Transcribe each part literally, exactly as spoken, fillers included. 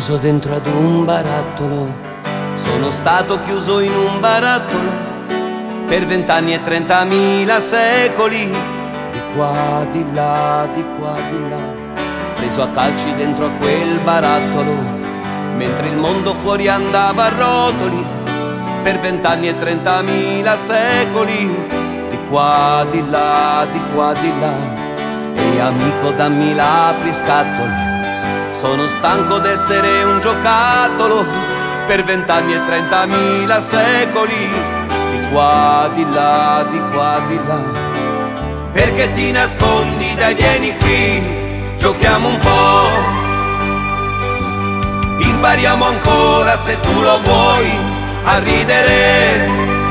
chiuso dentro ad un barattolo, sono stato chiuso in un barattolo per vent'anni e trentamila secoli, di qua, di là, di qua, di là, preso a calci dentro a quel barattolo, mentre il mondo fuori andava a rotoli, per vent'anni e trentamila secoli, di qua, di là, di qua, di là. E amico dammi l'apriscattolo, sono stanco d'essere un giocattolo per vent'anni e trentamila secoli, di qua, di là, di qua, di là. Perché ti nascondi, dai vieni qui, giochiamo un po', impariamo ancora se tu lo vuoi a ridere.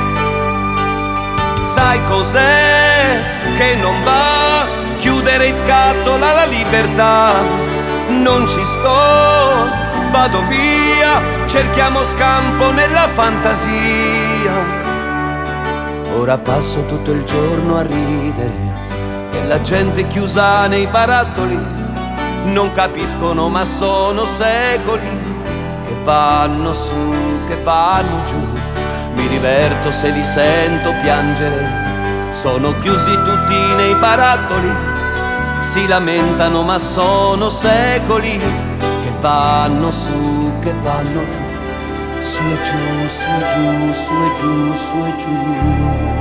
Sai cos'è che non va? Chiudere in scatola la libertà. Non ci sto, vado via, cerchiamo scampo nella fantasia. Ora passo tutto il giorno a ridere e la gente chiusa nei barattoli non capiscono, ma sono secoli che vanno su, che vanno giù. Mi diverto se li sento piangere, sono chiusi tutti nei barattoli, si lamentano ma sono secoli che vanno su, che vanno giù, su e giù, su e giù, su e giù, su e giù.